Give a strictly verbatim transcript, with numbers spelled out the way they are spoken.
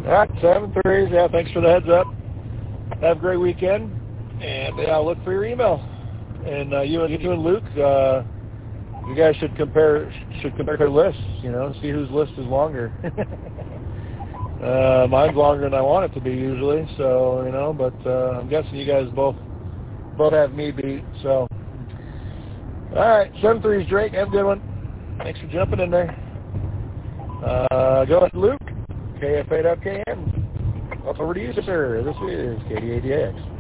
All right, seven threes. Yeah, thanks for the heads up. Have a great weekend, and yeah, I'll look for your email. And uh, you and you and Luke, uh, you guys should compare should compare their lists. You know, see whose list is longer. uh, mine's longer than I want it to be usually. So you know, but uh, I'm guessing you guys both both have me beat. So all right, seven threes, Drake. Have a good one. Thanks for jumping in there. Uh, go ahead, Luke. K F eight up K M. Over to you, sir. This is K D A D X.